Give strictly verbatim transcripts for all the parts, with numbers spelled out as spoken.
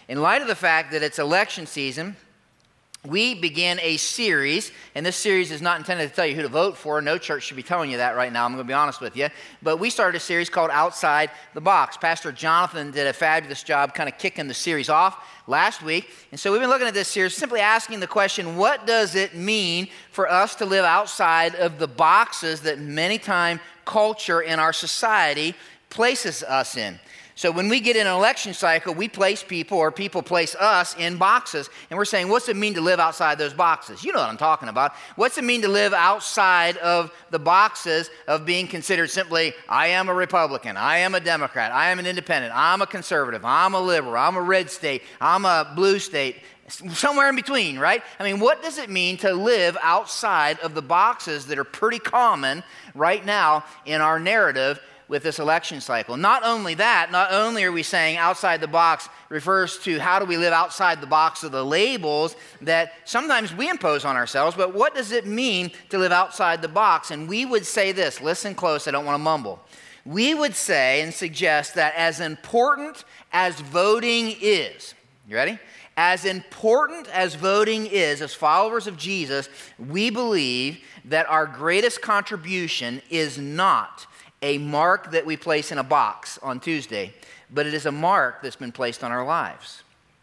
In light of the fact that it's election season, we began a series, and this series is not intended to tell you who to vote for. No church should be telling you that right now. I'm going to be honest with you. But we started a series called Outside the Box. Pastor Jonathan did a fabulous job kind of kicking the series off last week. And so we've been looking at this series, simply asking the question, what does it mean for us to live outside of the boxes that many times culture in our society places us in? So when we get in an election cycle, we place people or people place us in boxes. And we're saying, what's it mean to live outside those boxes? You know what I'm talking about. What's it mean to live outside of the boxes of being considered simply, I am a Republican, I am a Democrat, I am an independent, I'm a conservative, I'm a liberal, I'm a red state, I'm a blue state, somewhere in between, right? I mean, what does it mean to live outside of the boxes that are pretty common right now in our narrative with this election cycle? Not only that, not only are we saying outside the box refers to how do we live outside the box of the labels that sometimes we impose on ourselves, but what does it mean to live outside the box? And we would say this, listen close, I don't want to mumble. We would say and suggest that as important as voting is, you ready? As important as voting is, as followers of Jesus, we believe that our greatest contribution is not a mark that we place in a box on Tuesday, but it is a mark that's been placed on our lives.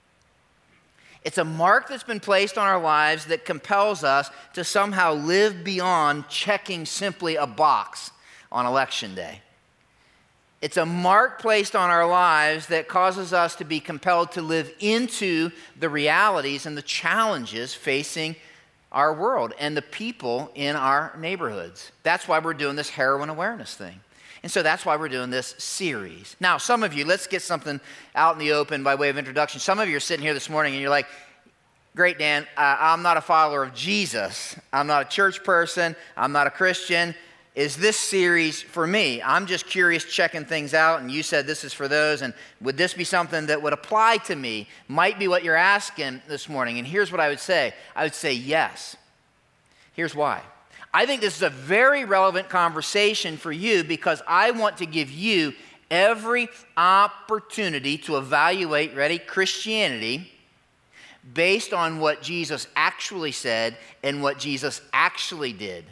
It's a mark that's been placed on our lives that compels us to somehow live beyond checking simply a box on election day. It's a mark placed on our lives that causes us to be compelled to live into the realities and the challenges facing our world and the people in our neighborhoods. That's why we're doing this heroin awareness thing. And so that's why we're doing this series. Now, some of you, let's get something out in the open by way of introduction. Some of you are sitting here this morning and you're like, great, Dan, uh, I'm not a follower of Jesus. I'm not a church person. I'm not a Christian. Is this series for me? I'm just curious, checking things out, and you said this is for those, and would this be something that would apply to me? Might be what you're asking this morning, and here's what I would say. I would say yes. Here's why. I think this is a very relevant conversation for you because I want to give you every opportunity to evaluate, ready, Christianity based on what Jesus actually said and what Jesus actually did.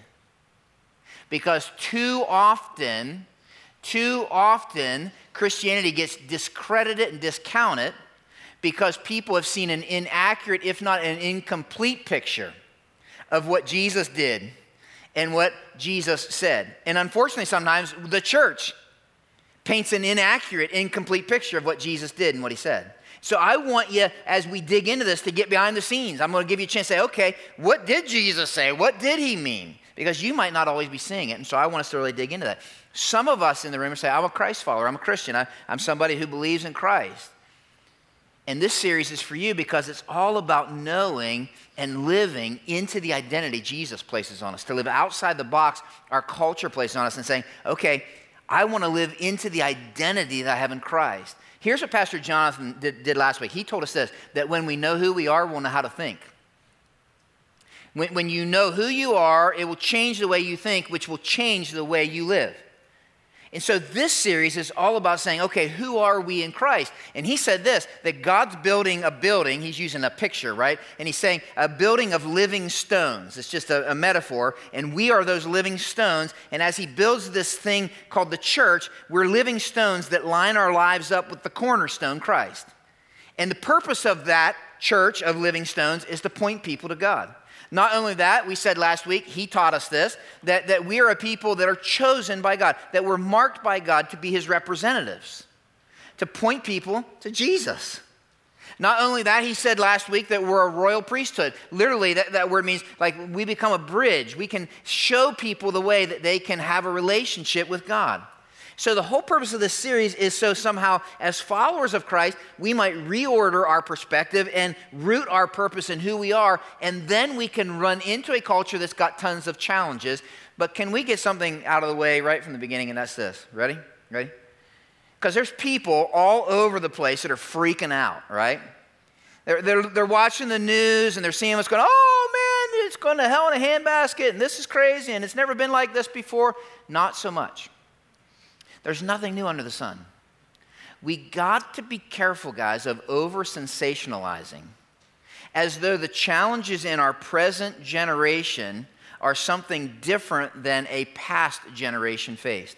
Because too often, too often, Christianity gets discredited and discounted because people have seen an inaccurate, if not an incomplete picture of what Jesus did and what Jesus said. And unfortunately, sometimes the church paints an inaccurate, incomplete picture of what Jesus did and what he said. So I want you, as we dig into this, to get behind the scenes. I'm going to give you a chance to say, okay, what did Jesus say? What did he mean? Because you might not always be seeing it, and so I want us to really dig into that. Some of us in the room say, I'm a Christ follower, I'm a Christian, I, I'm somebody who believes in Christ. And this series is for you because it's all about knowing and living into the identity Jesus places on us, to live outside the box our culture places on us and saying, okay, I want to live into the identity that I have in Christ. Here's what Pastor Jonathan did, did last week. He told us this, that when we know who we are, we'll know how to think. When, when you know who you are, it will change the way you think, which will change the way you live. And so this series is all about saying, okay, who are we in Christ? And he said this, that God's building a building. He's using a picture, right? And he's saying a building of living stones. It's just a, a metaphor. And we are those living stones. And as he builds this thing called the church, we're living stones that line our lives up with the cornerstone, Christ. And the purpose of that church of living stones is to point people to God. Not only that, we said last week, he taught us this, that, that we are a people that are chosen by God, that we're marked by God to be his representatives, to point people to Jesus. Not only that, he said last week that we're a royal priesthood. Literally, that, that word means like we become a bridge. We can show people the way that they can have a relationship with God. So the whole purpose of this series is so somehow as followers of Christ, we might reorder our perspective and root our purpose in who we are, and then we can run into a culture that's got tons of challenges. But can we get something out of the way right from the beginning, and that's this. Ready? Ready? Because there's people all over the place that are freaking out, right? They're, they're, they're watching the news, and they're seeing what's going on. Oh, man, it's going to hell in a handbasket, and this is crazy, and it's never been like this before. Not so much. There's nothing new under the sun. We got to be careful, guys, of over-sensationalizing, as though the challenges in our present generation are something different than a past generation faced.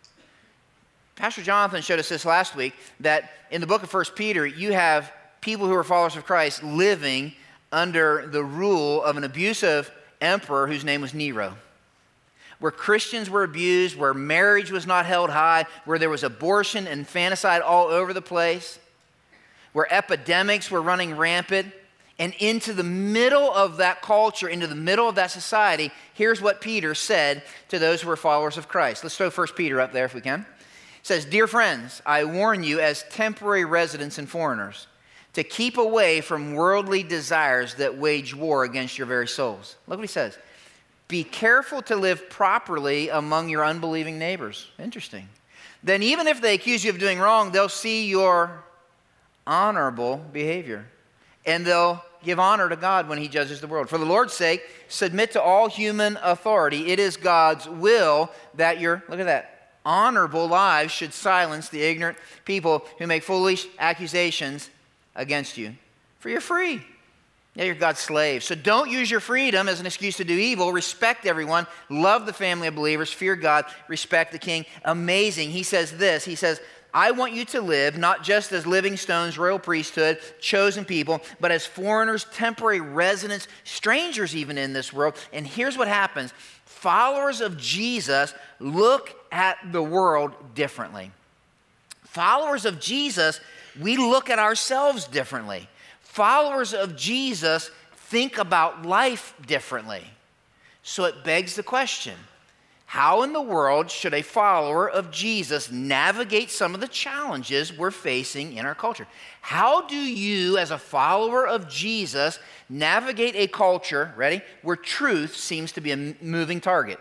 Pastor Jonathan showed us this last week, that in the book of First Peter, you have people who are followers of Christ living under the rule of an abusive emperor whose name was Nero, where Christians were abused, where marriage was not held high, where there was abortion and infanticide all over the place, where epidemics were running rampant. And into the middle of that culture, into the middle of that society, here's what Peter said to those who were followers of Christ. Let's throw First Peter up there if we can. It says, "Dear friends, I warn you as temporary residents and foreigners to keep away from worldly desires that wage war against your very souls." Look what he says. "Be careful to live properly among your unbelieving neighbors." Interesting. "Then even if they accuse you of doing wrong, they'll see your honorable behavior. And they'll give honor to God when he judges the world. For the Lord's sake, submit to all human authority. It is God's will that your," look at that, "honorable lives should silence the ignorant people who make foolish accusations against you. For you're free. Yeah, you're God's slave. So don't use your freedom as an excuse to do evil. Respect everyone. Love the family of believers. Fear God. Respect the king." Amazing. He says this. He says, "I want you to live not just as living stones, royal priesthood, chosen people, but as foreigners, temporary residents, strangers even in this world." And here's what happens. Followers of Jesus look at the world differently. Followers of Jesus, we look at ourselves differently. Followers of Jesus think about life differently. So it begs the question, how in the world should a follower of Jesus navigate some of the challenges we're facing in our culture? How do you, as a follower of Jesus, navigate a culture, ready, where truth seems to be a moving target?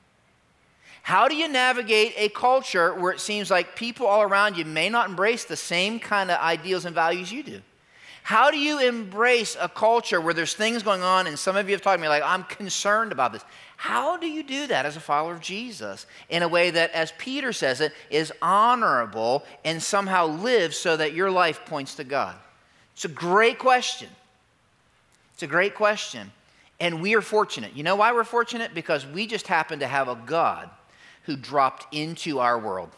How do you navigate a culture where it seems like people all around you may not embrace the same kind of ideals and values you do? How do you embrace a culture where there's things going on, and some of you have talked to me like, "I'm concerned about this"? How do you do that as a follower of Jesus in a way that, as Peter says it, is honorable and somehow lives so that your life points to God? It's a great question. It's a great question. And we are fortunate. You know why we're fortunate? Because we just happen to have a God who dropped into our world.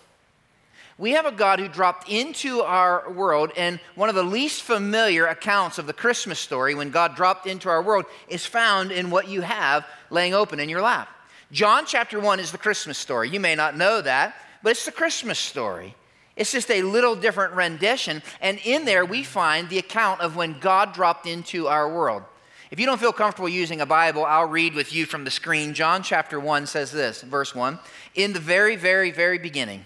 We have a God who dropped into our world, and one of the least familiar accounts of the Christmas story, when God dropped into our world, is found in what you have laying open in your lap. John chapter one is the Christmas story. You may not know that, but it's the Christmas story. It's just a little different rendition, and in there we find the account of when God dropped into our world. If you don't feel comfortable using a Bible, I'll read with you from the screen. John chapter one says this, verse one, "In the very, very, very beginning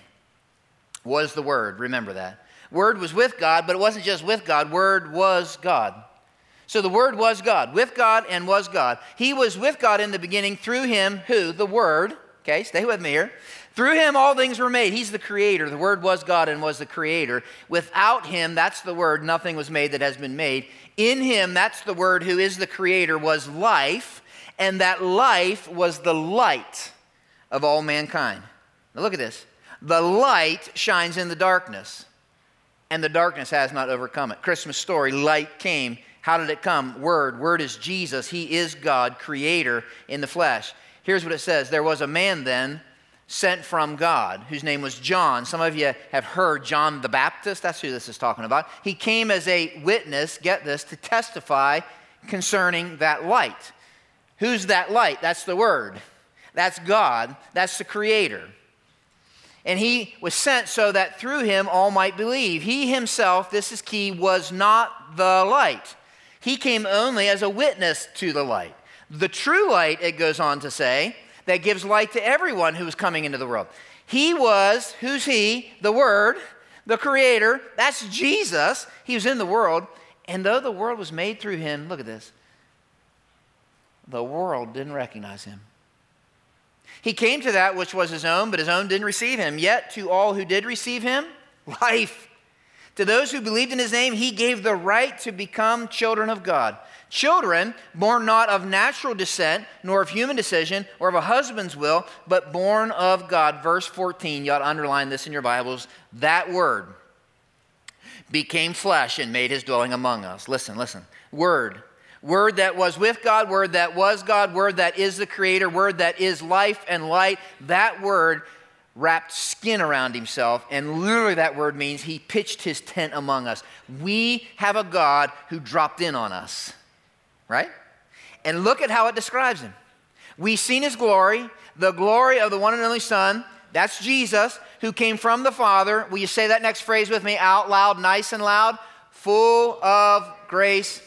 was the Word." Remember that. Word was with God, but it wasn't just with God. Word was God. So the Word was God, with God and was God. He was with God in the beginning. Through him, who? The Word. Okay, stay with me here. Through him all things were made. He's the creator. The Word was God and was the creator. Without him, that's the Word, nothing was made that has been made. In him, that's the Word who is the creator, was life, and that life was the light of all mankind. Now look at this. The light shines in the darkness, and the darkness has not overcome it. Christmas story, light came. How did it come? Word. Word is Jesus. He is God, creator in the flesh. Here's what it says. There was a man then sent from God, whose name was John. Some of you have heard John the Baptist. That's who this is talking about. He came as a witness, get this, to testify concerning that light. Who's that light? That's the Word. That's God. That's the creator. And he was sent so that through him all might believe. He himself, this is key, was not the light. He came only as a witness to the light. The true light, it goes on to say, that gives light to everyone who is coming into the world. He was, who's he? The Word, the Creator. That's Jesus. He was in the world. And though the world was made through him, look at this, the world didn't recognize him. He came to that which was his own, but his own didn't receive him. Yet to all who did receive him, life. To those who believed in his name, he gave the right to become children of God. Children born not of natural descent, nor of human decision, or of a husband's will, but born of God. Verse fourteen, you ought to underline this in your Bibles. That word, became flesh and made his dwelling among us. Listen, listen. Word. Word that was with God, word that was God, word that is the creator, word that is life and light. That word wrapped skin around himself, and literally that word means he pitched his tent among us. We have a God who dropped in on us, right? And look at how it describes him. We've seen his glory, the glory of the one and only Son. That's Jesus, who came from the Father. Will you say that next phrase with me out loud, nice and loud? Full of grace.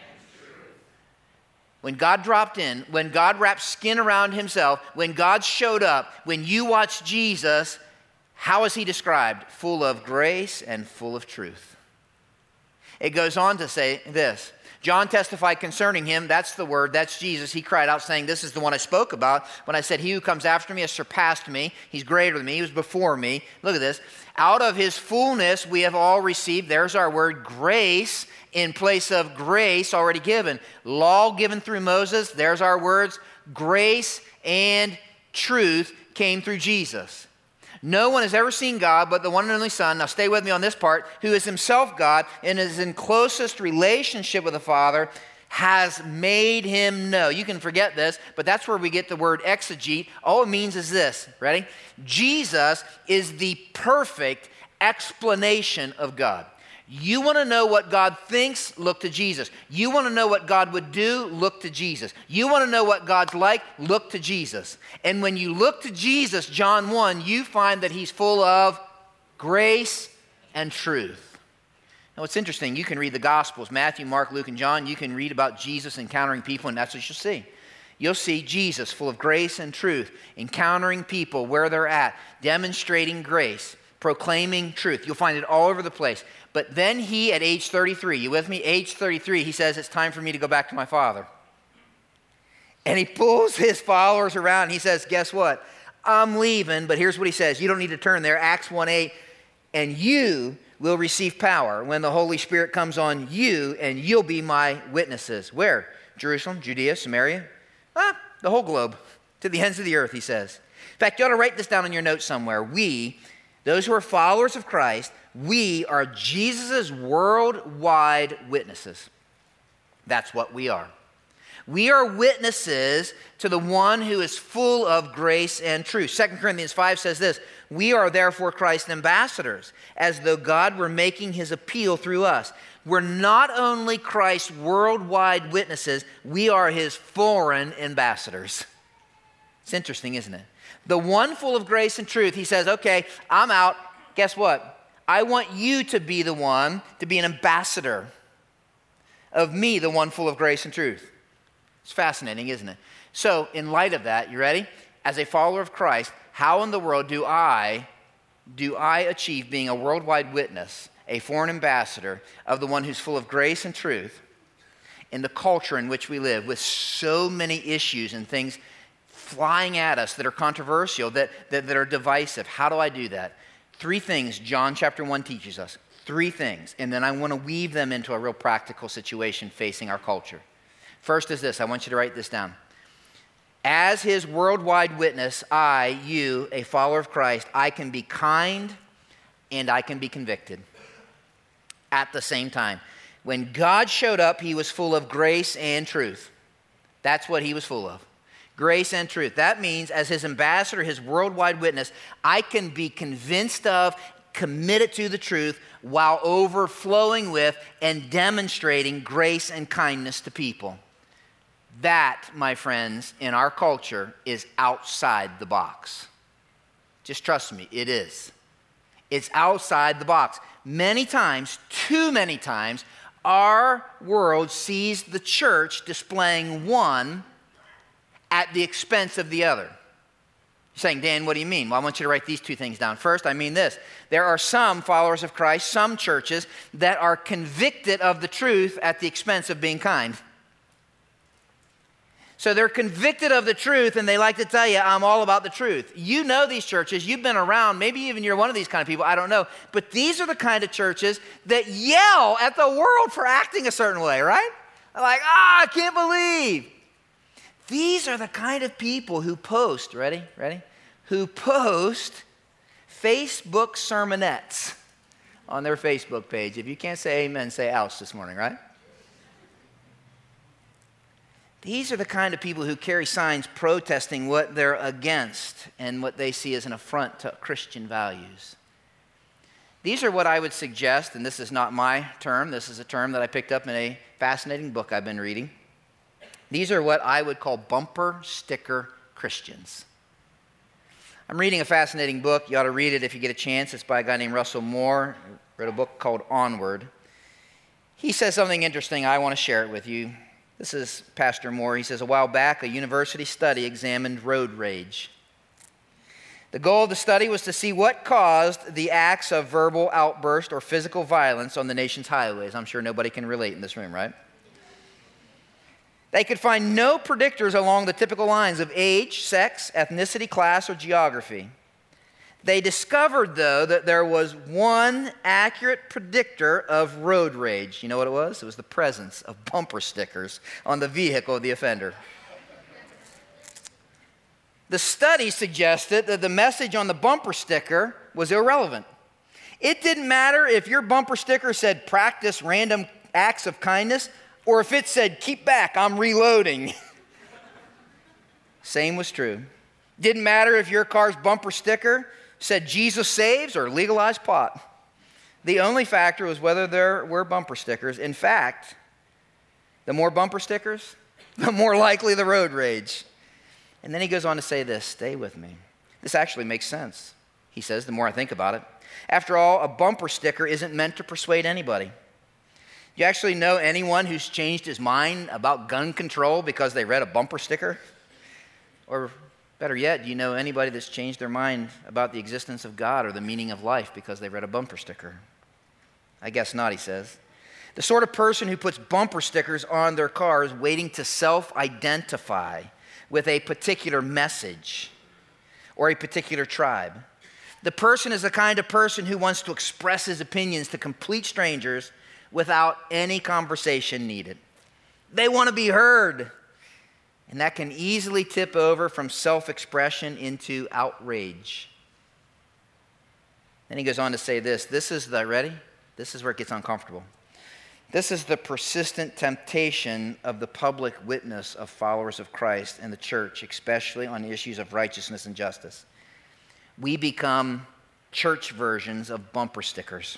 When God dropped in, when God wrapped skin around himself, when God showed up, when you watch Jesus, how is he described? Full of grace and full of truth. It goes on to say this. John testified concerning him, that's the word, that's Jesus. He cried out saying, this is the one I spoke about when I said, he who comes after me has surpassed me. He's greater than me. He was before me. Look at this. Out of his fullness we have all received, there's our word, grace in place of grace already given. Law given through Moses, there's our words, grace and truth came through Jesus. No one has ever seen God but the one and only Son. Now stay with me on this part. Who is himself God and is in closest relationship with the Father, has made him know. You can forget this, but that's where we get the word exegete. All it means is this. Ready? Jesus is the perfect explanation of God. You want to know what God thinks? Look to Jesus. You want to know what God would do? Look to Jesus. You want to know what God's like? Look to Jesus. And when you look to Jesus, John one, you find that he's full of grace and truth. Now, what's interesting, you can read the Gospels, Matthew, Mark, Luke, and John. You can read about Jesus encountering people, and that's what you'll see. You'll see Jesus full of grace and truth, encountering people where they're at, demonstrating grace, proclaiming truth. You'll find it all over the place. But then he, at age thirty-three, you with me? Age thirty-three, he says, it's time for me to go back to my Father. And he pulls his followers around. And he says, guess what? I'm leaving, but here's what he says. You don't need to turn there. Acts one eight, and you will receive power when the Holy Spirit comes on you, and you'll be my witnesses. Where? Jerusalem, Judea, Samaria? Ah, the whole globe, to the ends of the earth, he says. In fact, you ought to write this down in your notes somewhere. We, those who are followers of Christ, we are Jesus' worldwide witnesses. That's what we are. We are witnesses to the one who is full of grace and truth. Second Corinthians five says this, we are therefore Christ's ambassadors, as though God were making his appeal through us. We're not only Christ's worldwide witnesses, we are his foreign ambassadors. It's interesting, isn't it? The one full of grace and truth, he says, okay, I'm out. Guess what? I want you to be the one to be an ambassador of me, the one full of grace and truth. It's fascinating, isn't it? So, in light of that, you ready? As a follower of Christ, how in the world do I, do I achieve being a worldwide witness, a foreign ambassador of the one who's full of grace and truth in the culture in which we live, with so many issues and things flying at us that are controversial, that, that, that are divisive? How do I do that? Three things John chapter one teaches us. Three things. And then I want to weave them into a real practical situation facing our culture. First is this. I want you to write this down. As his worldwide witness, I, you, a follower of Christ, I can be kind and I can be convicted at the same time. When God showed up, he was full of grace and truth. That's what he was full of. Grace and truth. That means as his ambassador, his worldwide witness, I can be convinced of, committed to the truth while overflowing with and demonstrating grace and kindness to people. That, my friends, in our culture is outside the box. Just trust me, it is. It's outside the box. Many times, too many times, our world sees the church displaying one at the expense of the other. You're saying, Dan, what do you mean? Well, I want you to write these two things down. First, I mean this. There are some followers of Christ, some churches, that are convicted of the truth at the expense of being kind. So they're convicted of the truth, and they like to tell you, I'm all about the truth. You know these churches. You've been around. Maybe even you're one of these kind of people. I don't know. But these are the kind of churches that yell at the world for acting a certain way, right? They're like, ah, I can't believe. These are the kind of people who post, ready, ready? Who post Facebook sermonettes on their Facebook page. If you can't say amen, say ouch this morning, right? These are the kind of people who carry signs protesting what they're against and what they see as an affront to Christian values. These are what I would suggest, and this is not my term, this is a term that I picked up in a fascinating book I've been reading. These are what I would call bumper sticker Christians. I'm reading a fascinating book. You ought to read it if you get a chance. It's by a guy named Russell Moore. He wrote a book called Onward. He says something interesting. I want to share it with you. This is Pastor Moore. He says, a while back, a university study examined road rage. The goal of the study was to see what caused the acts of verbal outburst or physical violence on the nation's highways. I'm sure nobody can relate in this room, right? They could find no predictors along the typical lines of age, sex, ethnicity, class, or geography. They discovered, though, that there was one accurate predictor of road rage. You know what it was? It was the presence of bumper stickers on the vehicle of the offender. The study suggested that the message on the bumper sticker was irrelevant. It didn't matter if your bumper sticker said, practice random acts of kindness, or if it said, keep back, I'm reloading. Same was true. Didn't matter if your car's bumper sticker said Jesus saves or legalize pot. The only factor was whether there were bumper stickers. In fact, the more bumper stickers, the more likely the road rage. And then he goes on to say this, stay with me. This actually makes sense, he says, the more I think about it. After all, a bumper sticker isn't meant to persuade anybody. Do you actually know anyone who's changed his mind about gun control because they read a bumper sticker? Or better yet, do you know anybody that's changed their mind about the existence of God or the meaning of life because they read a bumper sticker? I guess not, he says. The sort of person who puts bumper stickers on their cars waiting to self-identify with a particular message or a particular tribe. The person is the kind of person who wants to express his opinions to complete strangers without any conversation needed. They want to be heard. And that can easily tip over from self-expression into outrage. Then he goes on to say this. This is the, ready? This is where it gets uncomfortable. This is the persistent temptation of the public witness of followers of Christ and the church, especially on issues of righteousness and justice. We become church versions of bumper stickers,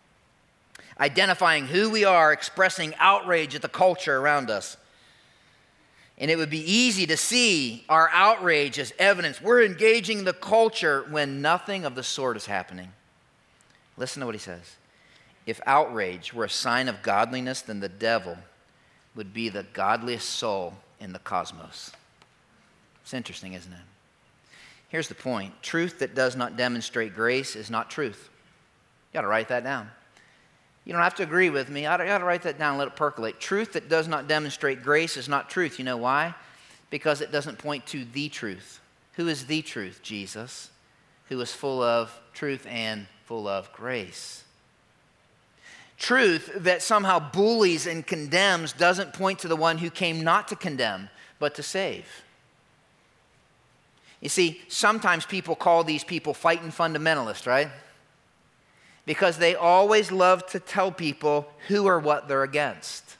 identifying who we are, expressing outrage at the culture around us. And it would be easy to see our outrage as evidence. We're engaging the culture when nothing of the sort is happening. Listen to what he says. If outrage were a sign of godliness, then the devil would be the godliest soul in the cosmos. It's interesting, isn't it? Here's the point. Truth that does not demonstrate grace is not truth. You got to write that down. You don't have to agree with me. I got to write that down and let it percolate. Truth that does not demonstrate grace is not truth. You know why? Because it doesn't point to the truth. Who is the truth? Jesus, who is full of truth and full of grace. Truth that somehow bullies and condemns doesn't point to the one who came not to condemn, but to save. You see, sometimes people call these people fighting fundamentalists, right? Because they always love to tell people who or what they're against.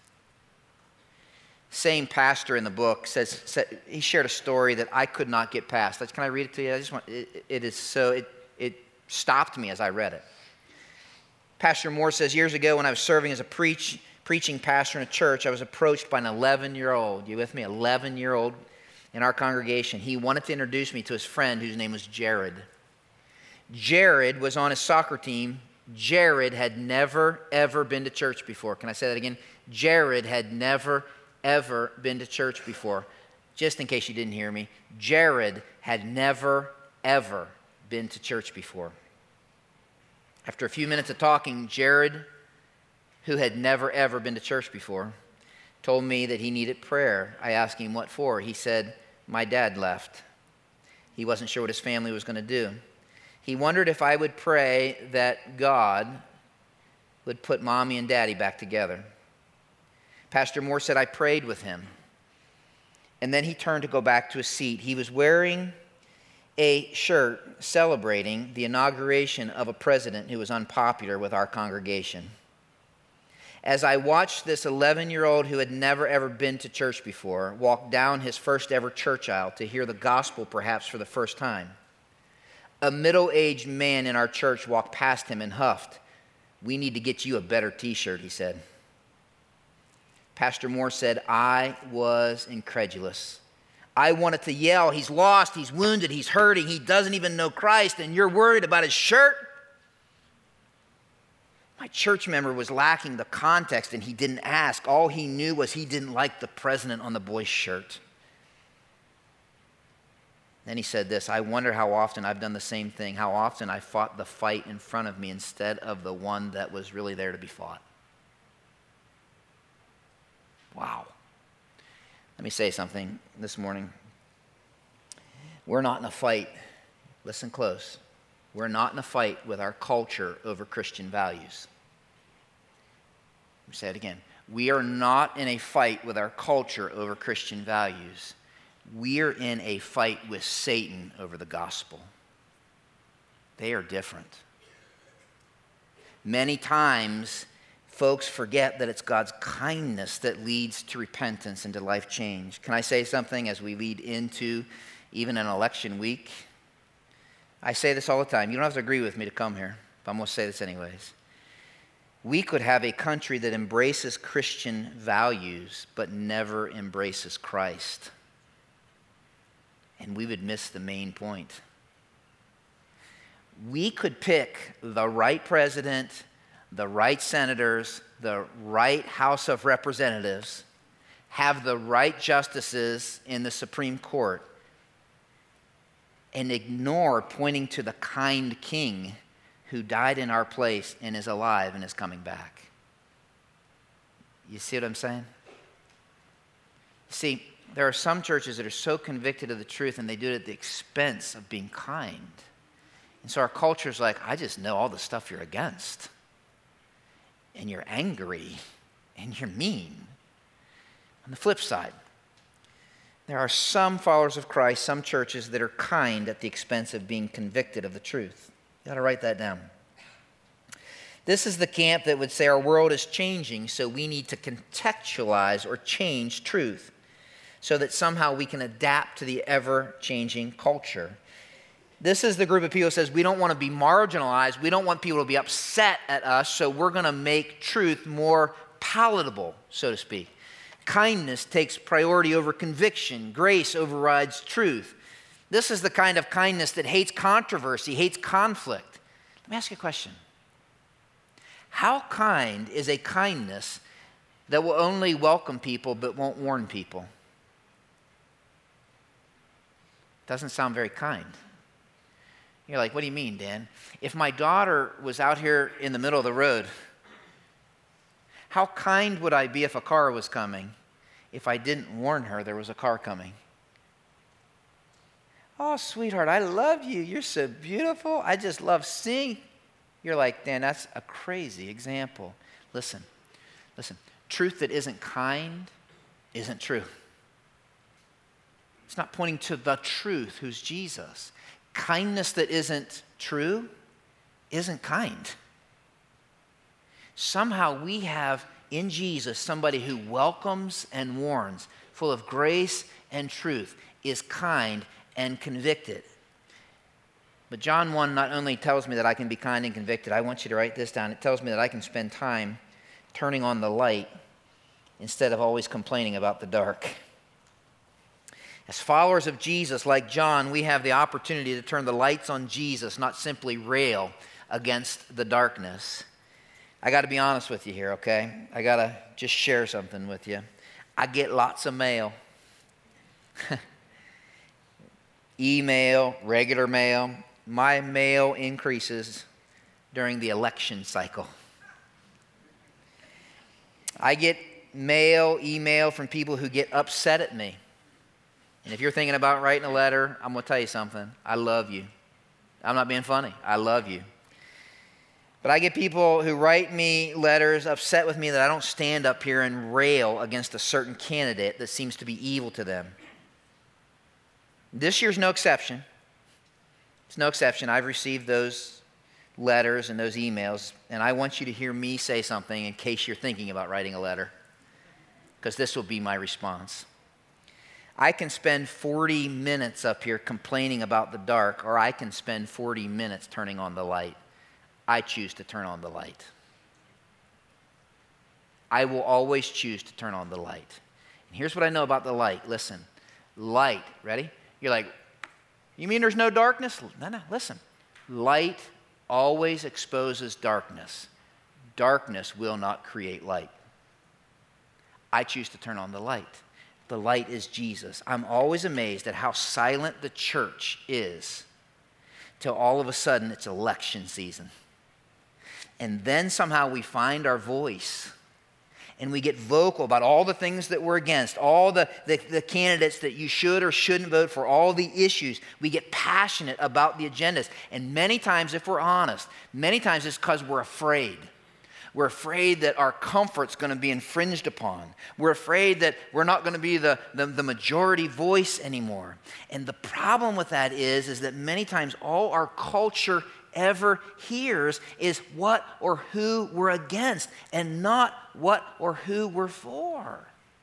Same pastor in the book says, said, he shared a story that I could not get past. Can I read it to you? I just want, it, it is so, it, it stopped me as I read it. Pastor Moore says, years ago when I was serving as a preach, preaching pastor in a church, I was approached by an eleven-year-old, you with me, eleven-year-old in our congregation. He wanted to introduce me to his friend whose name was Jared. Jared was on his soccer team. Jared had never, ever been to church before. Can I say that again? Jared had never, ever been to church before. Just in case you didn't hear me, Jared had never, ever been to church before. After a few minutes of talking, Jared, who had never, ever been to church before, told me that he needed prayer. I asked him what for. He said, my dad left. He wasn't sure what his family was going to do. He wondered if I would pray that God would put mommy and daddy back together. Pastor Moore said, I prayed with him. And then he turned to go back to his seat. He was wearing a shirt celebrating the inauguration of a president who was unpopular with our congregation. As I watched this eleven-year-old who had never ever been to church before walk down his first ever church aisle to hear the gospel perhaps for the first time, a middle-aged man in our church walked past him and huffed, "We need to get you a better t-shirt," he said. Pastor Moore said, "I was incredulous. I wanted to yell, 'He's lost, he's wounded, he's hurting, he doesn't even know Christ, and you're worried about his shirt?'" My church member was lacking the context, and he didn't ask. All he knew was he didn't like the president on the boy's shirt. Then he said this, "I wonder how often I've done the same thing, how often I fought the fight in front of me instead of the one that was really there to be fought." Wow. Let me say something this morning. We're not in a fight. Listen close. We're not in a fight with our culture over Christian values. Let me say it again. We are not in a fight with our culture over Christian values. We are in a fight with Satan over the gospel. They are different. Many times, folks forget that it's God's kindness that leads to repentance and to life change. Can I say something as we lead into even an election week? I say this all the time. You don't have to agree with me to come here, but I'm going to say this anyways. We could have a country that embraces Christian values but never embraces Christ. And we would miss the main point. We could pick the right president, the right senators, the right House of Representatives, have the right justices in the Supreme Court, and ignore pointing to the kind king who died in our place and is alive and is coming back. You see what I'm saying? See, there are some churches that are so convicted of the truth and they do it at the expense of being kind. And so our culture is like, I just know all the stuff you're against. And you're angry. And you're mean. On the flip side, there are some followers of Christ, some churches that are kind at the expense of being convicted of the truth. You got to write that down. This is the camp that would say our world is changing, so we need to contextualize or change truth so that somehow we can adapt to the ever-changing culture. This is the group of people that says we don't want to be marginalized. We don't want people to be upset at us, so we're going to make truth more palatable, so to speak. Kindness takes priority over conviction. Grace overrides truth. This is the kind of kindness that hates controversy, hates conflict. Let me ask you a question. How kind is a kindness that will only welcome people but won't warn people? Doesn't sound very kind. You're like, what do you mean, Dan? If my daughter was out here in the middle of the road, how kind would I be if a car was coming if I didn't warn her there was a car coming? Oh, sweetheart, I love you. You're so beautiful. I just love seeing. You're like, Dan, that's a crazy example. Listen, listen. Truth that isn't kind isn't true. It's not pointing to the truth, who's Jesus. Kindness that isn't true isn't kind. Somehow we have in Jesus somebody who welcomes and warns, full of grace and truth, is kind and convicted. But John one not only tells me that I can be kind and convicted, I want you to write this down. It tells me that I can spend time turning on the light instead of always complaining about the dark. As followers of Jesus, like John, we have the opportunity to turn the lights on Jesus, not simply rail against the darkness. I got to be honest with you here, okay? I got to just share something with you. I get lots of mail. Email, regular mail. My mail increases during the election cycle. I get mail, email from people who get upset at me. And if you're thinking about writing a letter, I'm going to tell you something. I love you. I'm not being funny. I love you. But I get people who write me letters upset with me that I don't stand up here and rail against a certain candidate that seems to be evil to them. This year's no exception. It's no exception. I've received those letters and those emails, and I want you to hear me say something in case you're thinking about writing a letter, because this will be my response. I can spend forty minutes up here complaining about the dark, or I can spend forty minutes turning on the light. I choose to turn on the light. I will always choose to turn on the light. And here's what I know about the light. Listen, light, ready? You're like, you mean there's no darkness? No, no, listen. Light always exposes darkness. Darkness will not create light. I choose to turn on the light. The light is Jesus. I'm always amazed at how silent the church is till all of a sudden it's election season. And then somehow we find our voice and we get vocal about all the things that we're against, all the, the, the candidates that you should or shouldn't vote for, all the issues. We get passionate about the agendas. And many times, if we're honest, many times it's because we're afraid. We're afraid that our comfort's going to be infringed upon. We're afraid that we're not going to be the, the, the majority voice anymore. And the problem with that is, is that many times all our culture ever hears is what or who we're against and not what or who we're for.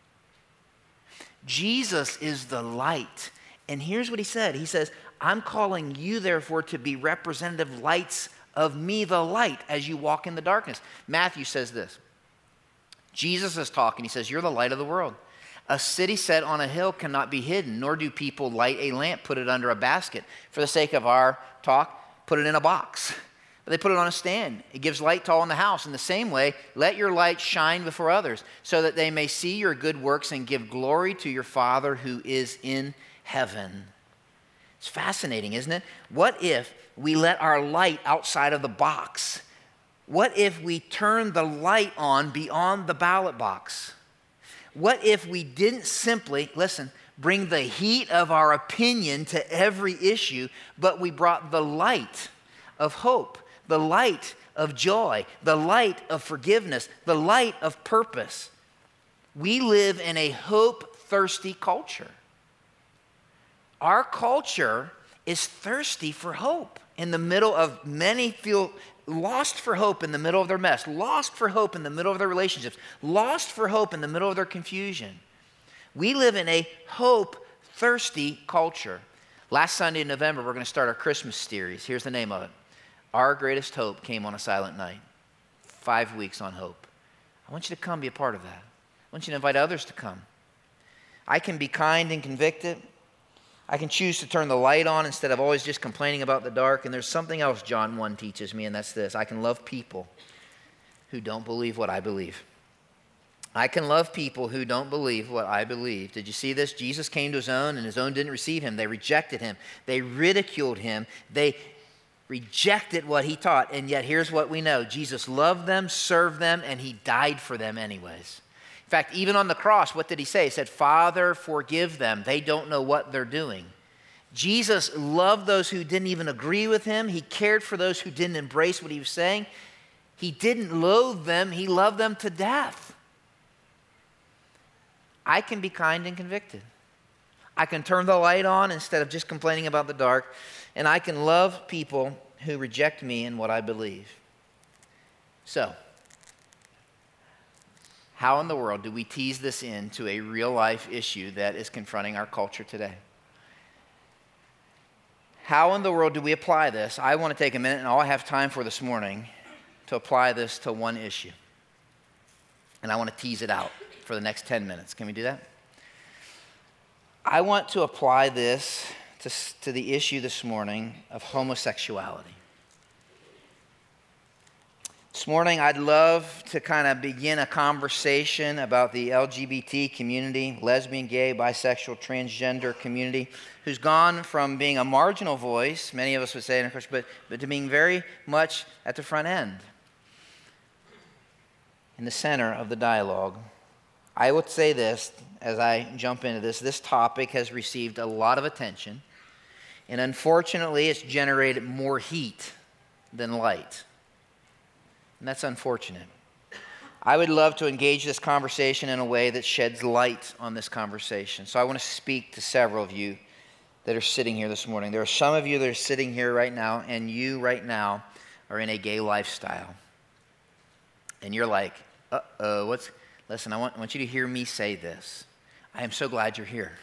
Jesus is the light. And here's what he said. He says, I'm calling you, therefore, to be representative lights of me, the light, as you walk in the darkness. Matthew says this. Jesus is talking. He says, you're the light of the world. A city set on a hill cannot be hidden, nor do people light a lamp, put it under a basket. For the sake of our talk, put it in a box. But they put it on a stand. It gives light to all in the house. In the same way, let your light shine before others, so that they may see your good works and give glory to your Father who is in heaven. It's fascinating, isn't it? What if we let our light outside of the box? What if we turn the light on beyond the ballot box? What if we didn't simply, listen, bring the heat of our opinion to every issue, but we brought the light of hope, the light of joy, the light of forgiveness, the light of purpose? We live in a hope-thirsty culture. Our culture is thirsty for hope. In the middle of, many feel lost for hope in the middle of their mess, lost for hope in the middle of their relationships, lost for hope in the middle of their confusion. We live in a hope-thirsty culture. Last Sunday in November, we're going to start our Christmas series. Here's the name of it. Our Greatest Hope Came on a Silent Night. Five weeks on hope. I want you to come be a part of that. I want you to invite others to come. I can be kind and convicted. I can choose to turn the light on instead of always just complaining about the dark. And there's something else John one teaches me, and that's this. I can love people who don't believe what I believe. I can love people who don't believe what I believe. Did you see this? Jesus came to his own, and his own didn't receive him. They rejected him. They ridiculed him. They rejected what he taught. And yet here's what we know. Jesus loved them, served them, and he died for them anyways. In fact, even on the cross, what did he say? He said, Father, forgive them. They don't know what they're doing. Jesus loved those who didn't even agree with him. He cared for those who didn't embrace what he was saying. He didn't loathe them. He loved them to death. I can be kind and convicted. I can turn the light on instead of just complaining about the dark. And I can love people who reject me and what I believe. So, how in the world do we tease this into a real-life issue that is confronting our culture today? How in the world do we apply this? I want to take a minute, and all I have time for this morning, to apply this to one issue. And I want to tease it out for the next ten minutes. Can we do that? I want to apply this to, to the issue this morning of homosexuality. This morning, I'd love to kind of begin a conversation about the L G B T community, lesbian, gay, bisexual, transgender community, who's gone from being a marginal voice, many of us would say, of course, but, but to being very much at the front end, in the center of the dialogue. I would say this as I jump into this. This topic has received a lot of attention, and unfortunately, it's generated more heat than light. And that's unfortunate. I would love to engage this conversation in a way that sheds light on this conversation. So I want to speak to several of you that are sitting here this morning. There are some of you that are sitting here right now, and you right now are in a gay lifestyle. And you're like, uh-oh, what's... Listen, I want, I want you to hear me say this. I am so glad you're here.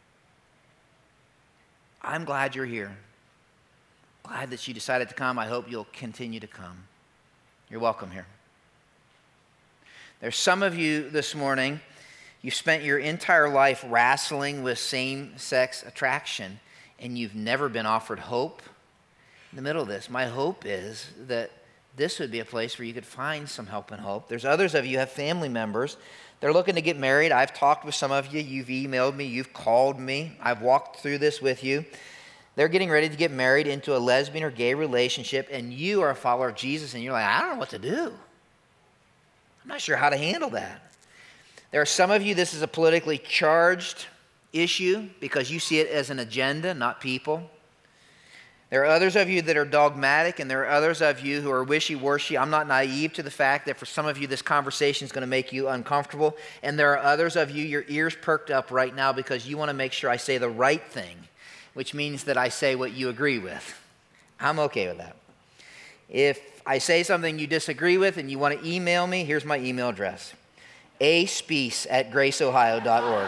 I'm glad you're here. Glad that you decided to come. I hope you'll continue to come. You're welcome here. There's some of you this morning, you've spent your entire life wrestling with same-sex attraction, and you've never been offered hope in the middle of this. My hope is that this would be a place where you could find some help and hope. There's others of you who have family members. They're looking to get married. I've talked with some of you. You've emailed me. You've called me. I've walked through this with you. They're getting ready to get married into a lesbian or gay relationship, and you are a follower of Jesus, and you're like, I don't know what to do. I'm not sure how to handle that. There are some of you, this is a politically charged issue because you see it as an agenda, not people. There are others of you that are dogmatic, and there are others of you who are wishy-washy. I'm not naive to the fact that for some of you, this conversation is going to make you uncomfortable. And there are others of you, your ears perked up right now because you want to make sure I say the right thing, which means that I say what you agree with. I'm okay with that. If I say something you disagree with and you want to email me, here's my email address. a speece at grace ohio dot org.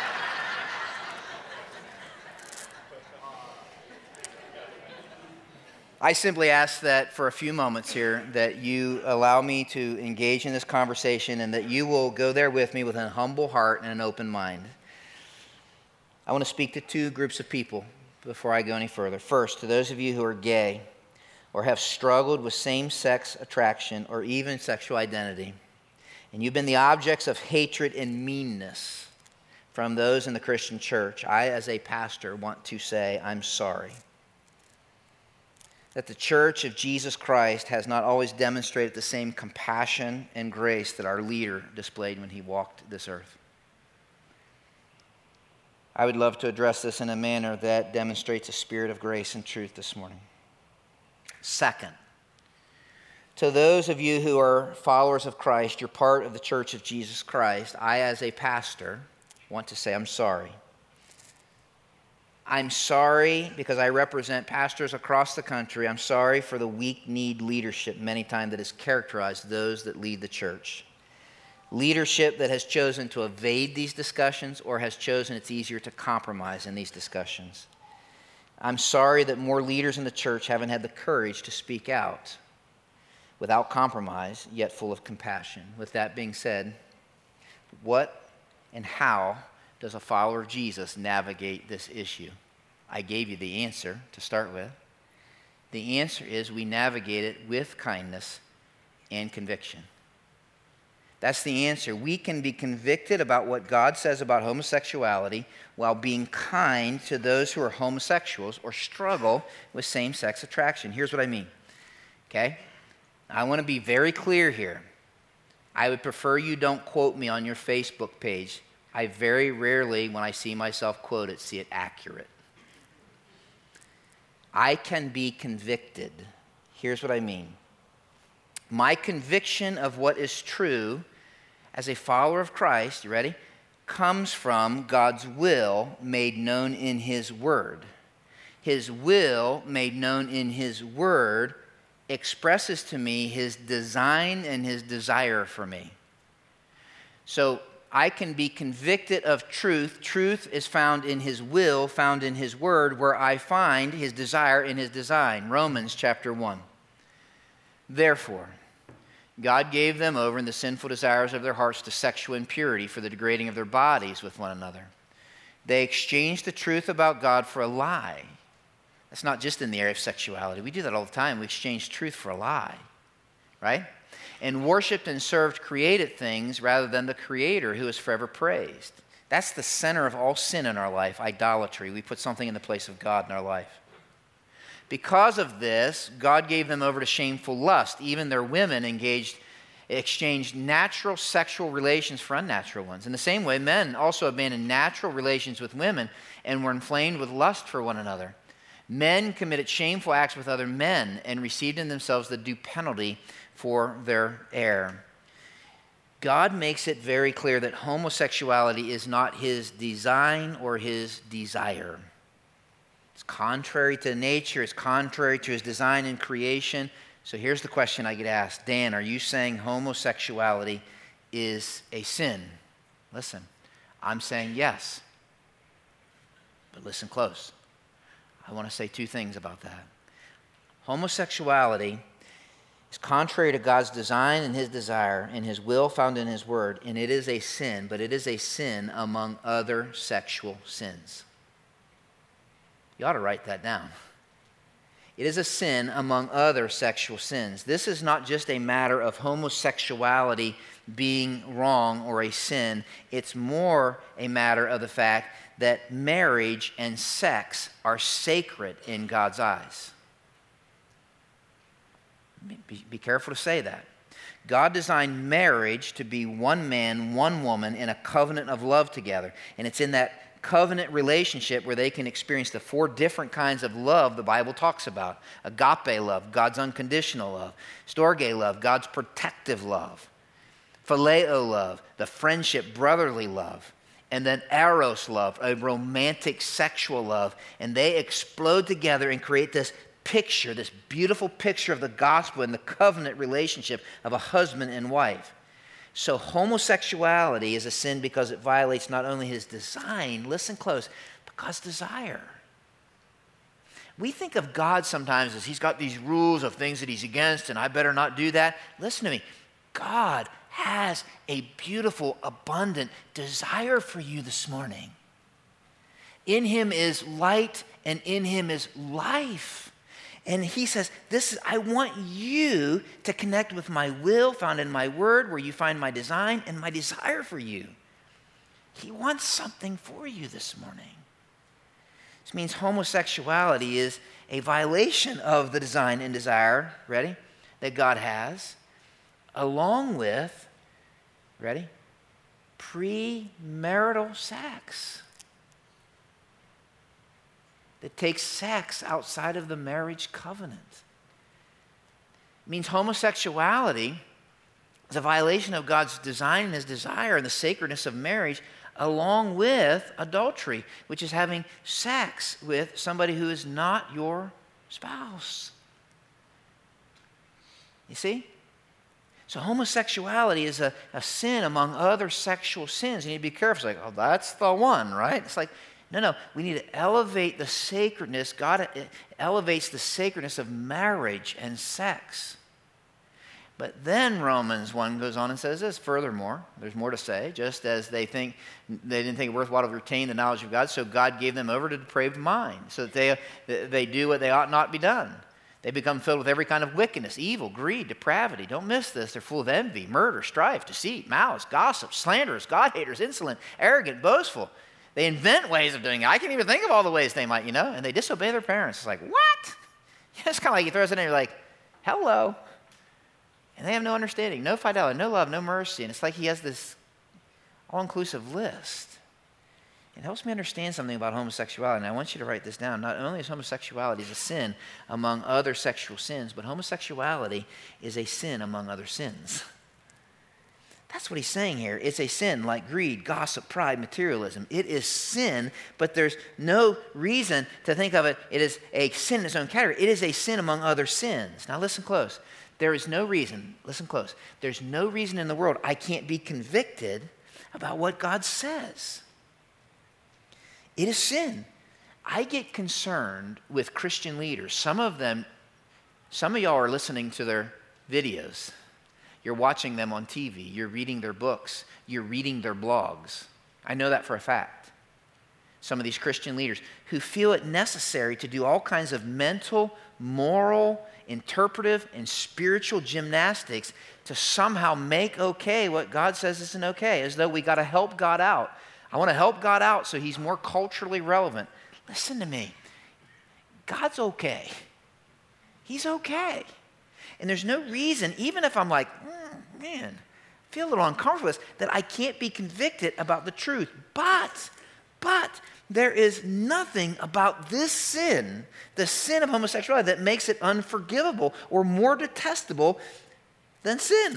I simply ask that for a few moments here that you allow me to engage in this conversation and that you will go there with me with a humble heart and an open mind. I want to speak to two groups of people before I go any further. First, to those of you who are gay or have struggled with same-sex attraction or even sexual identity, and you've been the objects of hatred and meanness from those in the Christian church, I, as a pastor, want to say I'm sorry. That the church of Jesus Christ has not always demonstrated the same compassion and grace that our leader displayed when he walked this earth. I would love to address this in a manner that demonstrates a spirit of grace and truth this morning. Second, to those of you who are followers of Christ, you're part of the church of Jesus Christ, I, as a pastor, want to say I'm sorry. I'm sorry because I represent pastors across the country. I'm sorry for the weak-kneed leadership many times that has characterized those that lead the church. Leadership that has chosen to evade these discussions or has chosen it's easier to compromise in these discussions. I'm sorry that more leaders in the church haven't had the courage to speak out without compromise, yet full of compassion. With that being said, what and how does a follower of Jesus navigate this issue? I gave you the answer to start with. The answer is we navigate it with kindness and conviction. That's the answer. We can be convicted about what God says about homosexuality while being kind to those who are homosexuals or struggle with same-sex attraction. Here's what I mean, okay? I want to be very clear here. I would prefer you don't quote me on your Facebook page. I very rarely, when I see myself quoted, see it accurate. I can be convicted. Here's what I mean. My conviction of what is true as a follower of Christ, you ready, comes from God's will made known in His Word. His will made known in His Word expresses to me His design and His desire for me. So I can be convicted of truth. Truth is found in His will, found in His Word, where I find His desire in His design. Romans chapter one. Therefore, God gave them over in the sinful desires of their hearts to sexual impurity for the degrading of their bodies with one another. They exchanged the truth about God for a lie. That's not just in the area of sexuality. We do that all the time. We exchange truth for a lie, right? And worshiped and served created things rather than the Creator who is forever praised. That's the center of all sin in our life, idolatry. We put something in the place of God in our life. Because of this, God gave them over to shameful lust. Even their women engaged, exchanged natural sexual relations for unnatural ones. In the same way, men also abandoned natural relations with women and were inflamed with lust for one another. Men committed shameful acts with other men and received in themselves the due penalty for their error. God makes it very clear that homosexuality is not His design or His desire. It's contrary to nature. It's contrary to his design and creation. So here's the question I get asked. Dan, are you saying homosexuality is a sin? Listen, I'm saying yes. But listen close. I want to say two things about that. Homosexuality is contrary to God's design and his desire and his will found in his word, and it is a sin, but it is a sin among other sexual sins. You ought to write that down. It is a sin among other sexual sins. This is not just a matter of homosexuality being wrong or a sin. It's more a matter of the fact that marriage and sex are sacred in God's eyes. Be, be careful to say that. God designed marriage to be one man, one woman in a covenant of love together. And it's in that covenant relationship where they can experience the four different kinds of love the Bible talks about. Agape love, God's unconditional love. Storge love, God's protective love. Phileo love, the friendship, brotherly love. And then eros love, a romantic sexual love. And they explode together and create this picture, this beautiful picture of the gospel and the covenant relationship of a husband and wife. So homosexuality is a sin because it violates not only his design, listen close, but God's desire. We think of God sometimes as he's got these rules of things that he's against and I better not do that. Listen to me. God has a beautiful, abundant desire for you this morning. In him is light and in him is life. And he says, "This is, I want you to connect with my will found in my word, where you find my design and my desire for you." He wants something for you this morning. This means homosexuality is a violation of the design and desire, ready, that God has, along with, ready, premarital sex. That takes sex outside of the marriage covenant. It means homosexuality is a violation of God's design and his desire and the sacredness of marriage, along with adultery, which is having sex with somebody who is not your spouse. You see? So homosexuality is a, a sin among other sexual sins. You need to be careful. It's like, oh, that's the one, right? It's like, No, no, we need to elevate the sacredness. God elevates the sacredness of marriage and sex. But then Romans one goes on and says this, furthermore, there's more to say, just as they think they didn't think it worthwhile to retain the knowledge of God, so God gave them over to depraved mind, so that they, they do what they ought not be done. They become filled with every kind of wickedness, evil, greed, depravity. Don't miss this. They're full of envy, murder, strife, deceit, malice, gossip, slanderers, God-haters, insolent, arrogant, boastful. They invent ways of doing it. I can't even think of all the ways they might, you know, and they disobey their parents. It's like, what? Yeah, it's kind of like you throw us in there, you're like, hello. And they have no understanding, no fidelity, no love, no mercy. And it's like he has this all-inclusive list. It helps me understand something about homosexuality, and I want you to write this down. Not only is homosexuality a sin among other sexual sins, but homosexuality is a sin among other sins. That's what he's saying here. It's a sin like greed, gossip, pride, materialism. It is sin, but there's no reason to think of it, it is a sin in its own category. It is a sin among other sins. Now listen close. There is no reason, listen close, there's no reason in the world I can't be convicted about what God says. It is sin. I get concerned with Christian leaders. Some of them, some of y'all are listening to their videos. You're watching them on T V. You're reading their books. You're reading their blogs. I know that for a fact. Some of these Christian leaders who feel it necessary to do all kinds of mental, moral, interpretive, and spiritual gymnastics to somehow make okay what God says isn't okay, as though we got to help God out. I want to help God out so he's more culturally relevant. Listen to me. God's okay. He's okay. And there's no reason, even if I'm like, mm, man, I feel a little uncomfortable with this, that I can't be convicted about the truth. But, but, there is nothing about this sin, the sin of homosexuality, that makes it unforgivable or more detestable than sin.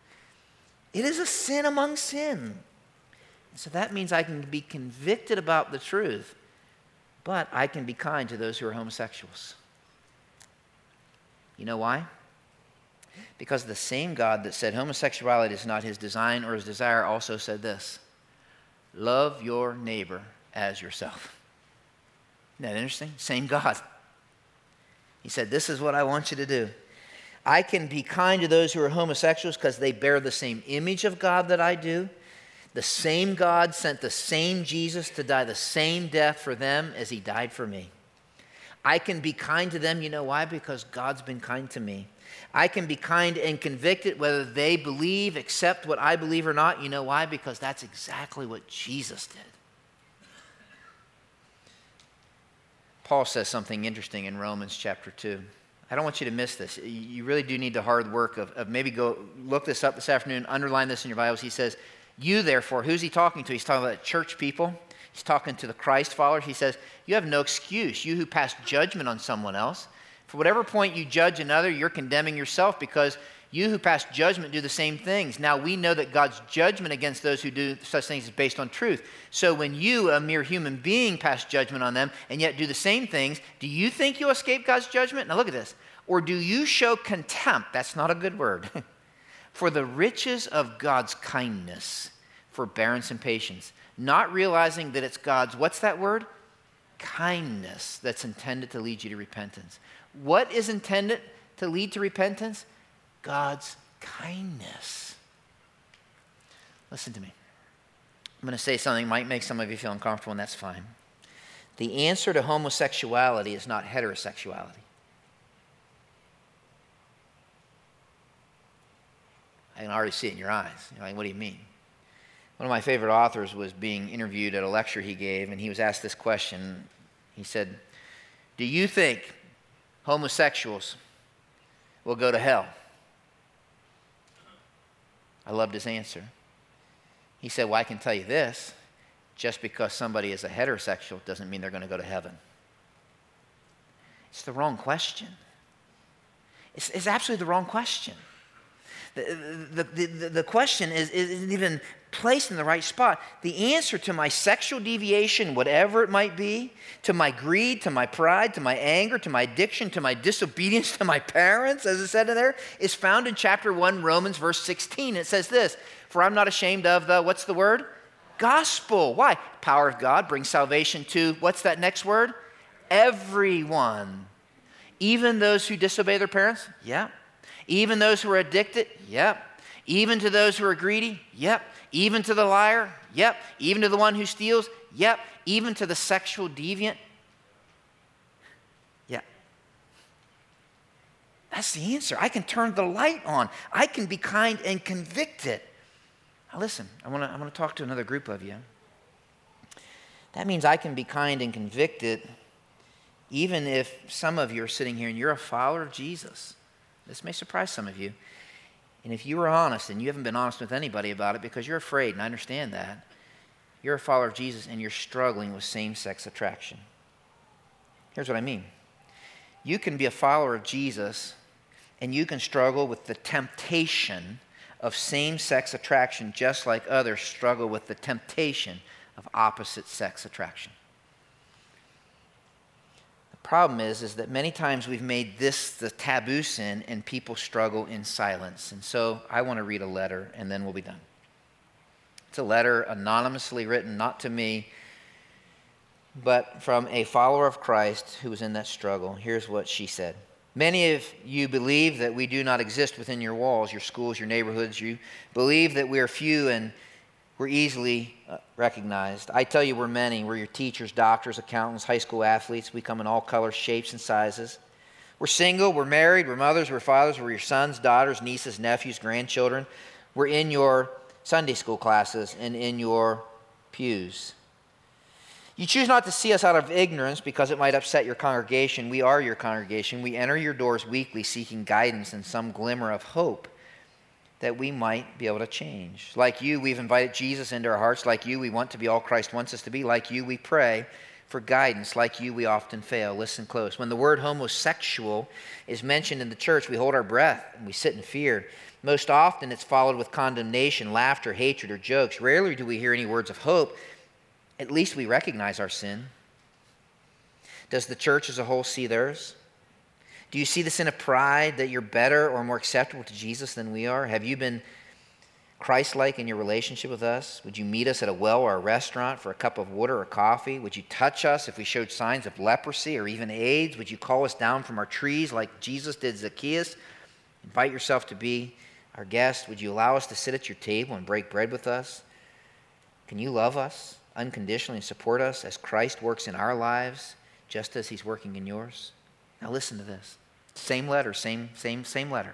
It is a sin among sin. So that means I can be convicted about the truth but I can be kind to those who are homosexuals. You know why? Because the same God that said homosexuality is not his design or his desire also said this: love your neighbor as yourself. Isn't that interesting? Same God. He said, this is what I want you to do. I can be kind to those who are homosexuals because they bear the same image of God that I do. The same God sent the same Jesus to die the same death for them as he died for me. I can be kind to them, you know why? Because God's been kind to me. I can be kind and convicted whether they believe, accept what I believe or not. You know why? Because that's exactly what Jesus did. Paul says something interesting in Romans chapter two. I don't want you to miss this. You really do need the hard work of, of maybe go look this up this afternoon, underline this in your Bibles. He says, you therefore, who's he talking to? He's talking about church people. He's talking to the Christ followers. He says, you have no excuse, you who pass judgment on someone else. For whatever point you judge another, you're condemning yourself, because you who pass judgment do the same things. Now we know that God's judgment against those who do such things is based on truth. So when you, a mere human being, pass judgment on them and yet do the same things, do you think you'll escape God's judgment? Now look at this. Or do you show contempt? That's not a good word. For the riches of God's kindness, forbearance, and patience, not realizing that it's God's, what's that word? Kindness that's intended to lead you to repentance. What is intended to lead to repentance? God's kindness. Listen to me. I'm going to say something that might make some of you feel uncomfortable, and that's fine. The answer to homosexuality is not heterosexuality. I can already see it in your eyes. You're like, what do you mean? One of my favorite authors was being interviewed at a lecture he gave, and he was asked this question. He said, do you think homosexuals will go to hell? I loved his answer. He said, well, I can tell you this. Just because somebody is a heterosexual doesn't mean they're going to go to heaven. It's the wrong question. It's, it's absolutely the wrong question. The, the, the, the question is, isn't even placed in the right spot. The answer to my sexual deviation, whatever it might be, to my greed, to my pride, to my anger, to my addiction, to my disobedience to my parents, as it said in there, is found in chapter one, Romans, verse sixteen. It says this: for I'm not ashamed of the, what's the word? Gospel. Why? Power of God brings salvation to, what's that next word? Everyone. Even those who disobey their parents? Yeah. Even those who are addicted? Yep. Even to those who are greedy? Yep. Even to the liar? Yep. Even to the one who steals? Yep. Even to the sexual deviant? Yep. That's the answer. I can turn the light on. I can be kind and convicted. Now listen, I want to I want to talk to another group of you. That means I can be kind and convicted even if some of you are sitting here and you're a follower of Jesus. This may surprise some of you. And if you were honest, and you haven't been honest with anybody about it because you're afraid, and I understand that, you're a follower of Jesus and you're struggling with same-sex attraction. Here's what I mean. You can be a follower of Jesus and you can struggle with the temptation of same-sex attraction just like others struggle with the temptation of opposite-sex attraction. Problem is, is that many times we've made this the taboo sin and people struggle in silence. And so I want to read a letter and then we'll be done. It's a letter anonymously written, not to me, but from a follower of Christ who was in that struggle. Here's what she said. Many of you believe that we do not exist within your walls, your schools, your neighborhoods. You believe that we are few and we're easily uh, recognized. I tell you, we're many. We're your teachers, doctors, accountants, high school athletes. We come in all colors, shapes, and sizes. We're single, we're married, we're mothers, we're fathers, we're your sons, daughters, nieces, nephews, grandchildren. We're in your Sunday school classes and in your pews. You choose not to see us out of ignorance because it might upset your congregation. We are your congregation. We enter your doors weekly seeking guidance and some glimmer of hope that we might be able to change. Like you, we've invited Jesus into our hearts. Like you, we want to be all Christ wants us to be. Like you, we pray for guidance. Like you, we often fail. Listen close. When the word homosexual is mentioned in the church, we hold our breath and we sit in fear. Most often, it's followed with condemnation, laughter, hatred, or jokes. Rarely do we hear any words of hope. At least we recognize our sin. Does the church as a whole see theirs? Do you see the sin of pride that you're better or more acceptable to Jesus than we are? Have you been Christ-like in your relationship with us? Would you meet us at a well or a restaurant for a cup of water or coffee? Would you touch us if we showed signs of leprosy or even AIDS? Would you call us down from our trees like Jesus did Zacchaeus? Invite yourself to be our guest. Would you allow us to sit at your table and break bread with us? Can you love us unconditionally and support us as Christ works in our lives just as he's working in yours? Now listen to this. Same letter, same, same, same letter.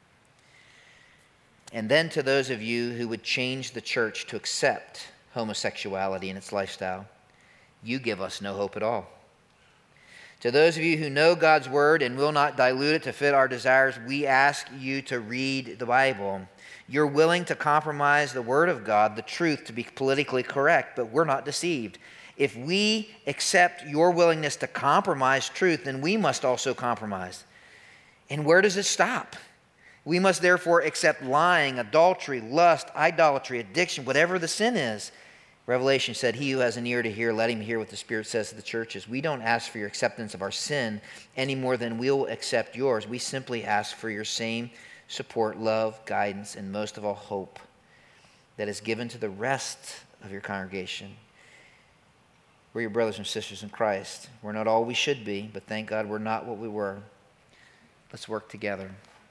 And then to those of you who would change the church to accept homosexuality in its lifestyle, you give us no hope at all. To those of you who know God's word and will not dilute it to fit our desires, we ask you to read the Bible. You're willing to compromise the word of God, the truth, to be politically correct, but we're not deceived. If we accept your willingness to compromise truth, then we must also compromise. And where does it stop? We must therefore accept lying, adultery, lust, idolatry, addiction, whatever the sin is. Revelation said, he who has an ear to hear, let him hear what the Spirit says to the churches. We don't ask for your acceptance of our sin any more than we'll accept yours. We simply ask for your same support, love, guidance, and most of all, hope that is given to the rest of your congregation. We're your brothers and sisters in Christ. We're not all we should be, but thank God we're not what we were. Let's work together.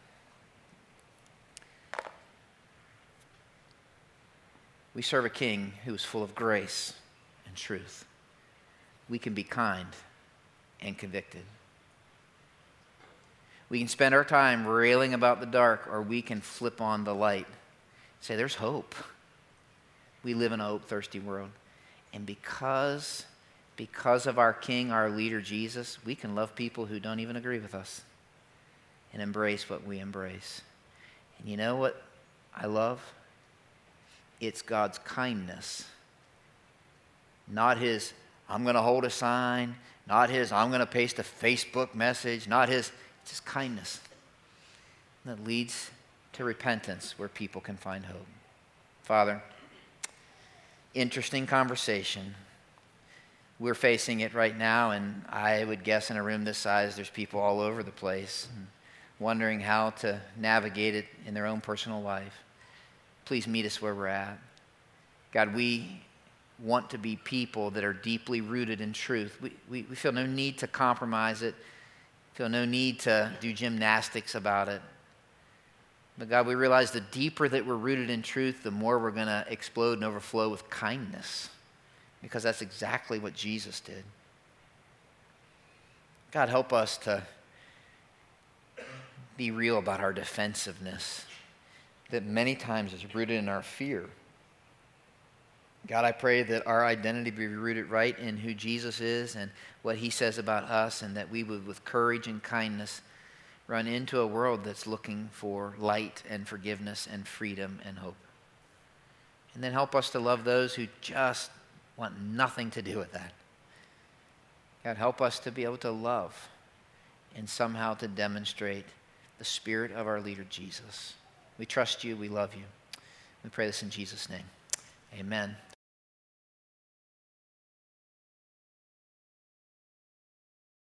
We serve a king who is full of grace and truth. We can be kind and convicted. We can spend our time railing about the dark, or we can flip on the light. Say, there's hope. We live in a hope-thirsty world. And because, because of our king, our leader, Jesus, we can love people who don't even agree with us and embrace what we embrace. And you know what I love? It's God's kindness, not his, I'm going to hold a sign, not his, I'm going to paste a Facebook message, not his, it's his kindness that leads to repentance where people can find hope. Father, interesting conversation. We're facing it right now, and I would guess in a room this size, there's people all over the place wondering how to navigate it in their own personal life. Please meet us where we're at. God, we want to be people that are deeply rooted in truth. We, we, we feel no need to compromise it, feel no need to do gymnastics about it. But God, we realize the deeper that we're rooted in truth, the more we're going to explode and overflow with kindness, because that's exactly what Jesus did. God, help us to be real about our defensiveness that many times is rooted in our fear. God, I pray that our identity be rooted right in who Jesus is and what he says about us, and that we would, with courage and kindness, run into a world that's looking for light and forgiveness and freedom and hope. And then help us to love those who just want nothing to do with that. God, help us to be able to love and somehow to demonstrate the spirit of our leader, Jesus. We trust you. We love you. We pray this in Jesus' name. Amen.